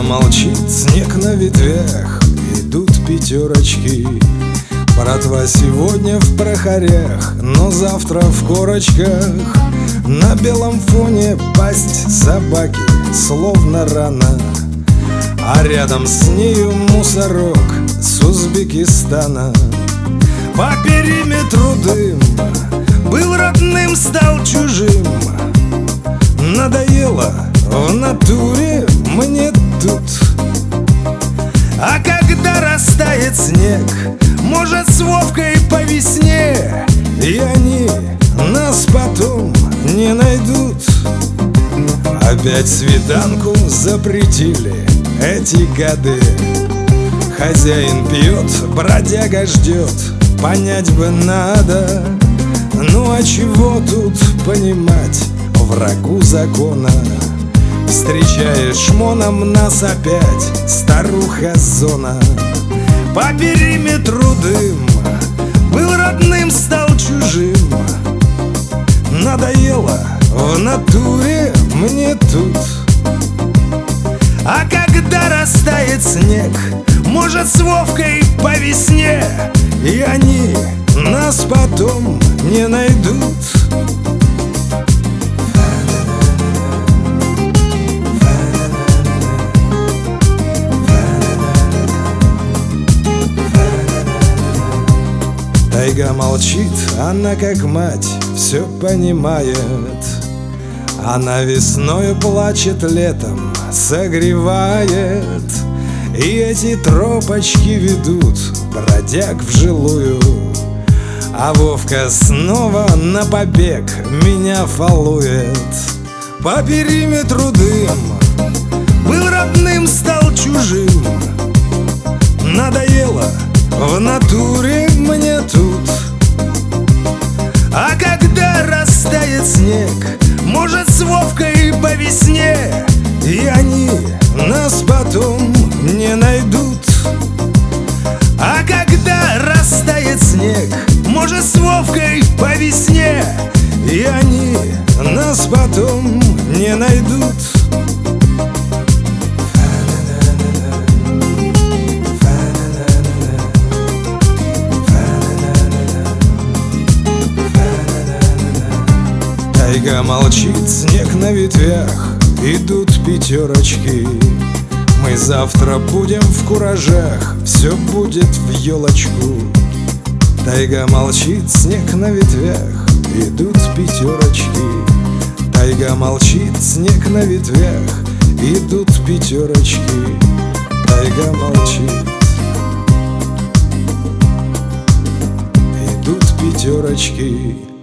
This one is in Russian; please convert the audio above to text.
молчит, снег на ветвях, идут пятерочки. Братва сегодня в прохорях, но завтра в корочках. На белом фоне пасть собаки, словно рана, а рядом с нею мусорок с Узбекистана. По периметру дым, был родным, стал чужим. Надоело в натуре мне тут. А когда растает снег, может, с Вовкой по весне, и они нас потом не найдут. Опять свиданку запретили эти годы. Хозяин пьет, бродяга ждет, понять бы надо. Ну а чего тут понимать врагу закона? Встречаешь шмоном нас опять, старуха зона. По периметру дым, был родным, стал чужим. Надоело в натуре мне тут. А когда растает снег, может, с Вовкой по весне, и они нас потом не найдут. Тайга молчит, она как мать все понимает. Она весною плачет, летом согревает. И эти тропочки ведут бродяг в жилую. А Вовка снова на побег меня фолует. По периметру дым, был родным, стал чужим. Надоело в натуре мне тут. А когда растает снег, может, с Вовкой по весне, и они нас потом не найдут. А когда растает снег, может, с Вовкой по весне, и они нас потом не найдут. Тайга молчит, снег на ветвях, идут пятерочки. Мы завтра будем в куражах, все будет в елочку. Тайга молчит, снег на ветвях, идут пятерочки. Тайга молчит, снег на ветвях, идут пятерочки. Тайга молчит, идут пятерочки.